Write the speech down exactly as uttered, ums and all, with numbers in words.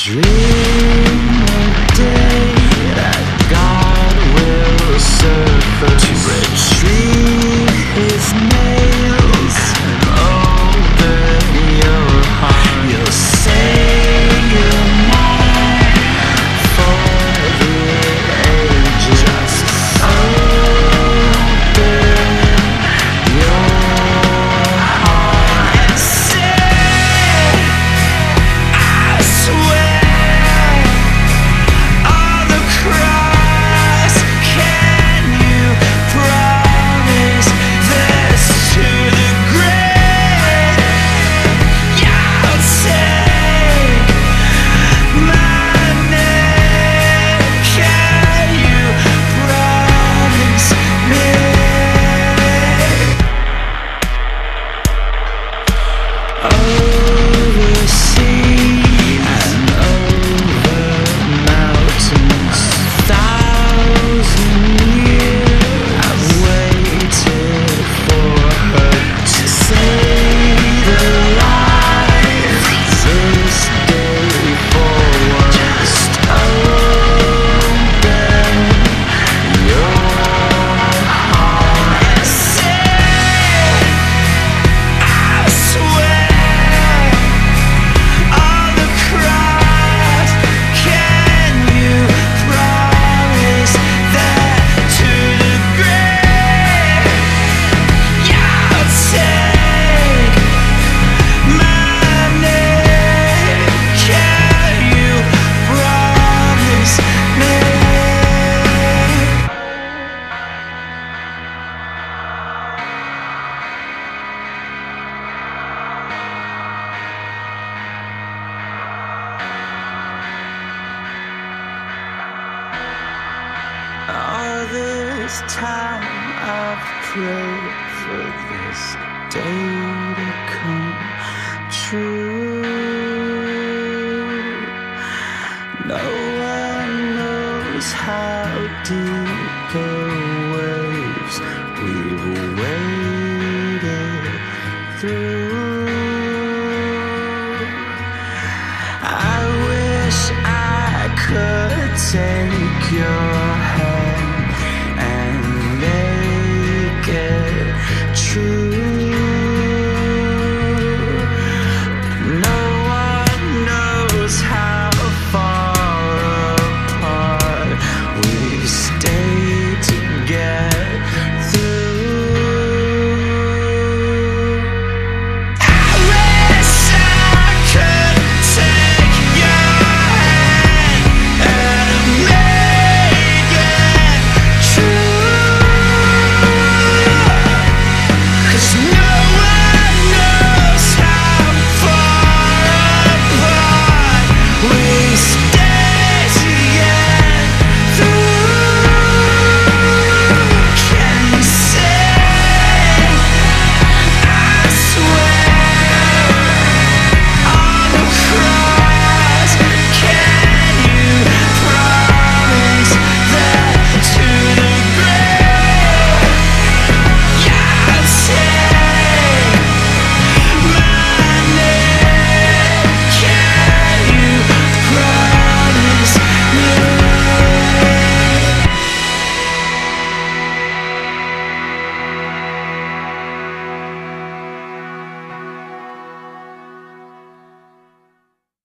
dream a day that God will suffer to retrieve his nails and open your heart. You'll say you're mine for the ages. Just open your heart and say, I swear. All this time I've prayed for this day to come true. No one knows how deep the waves we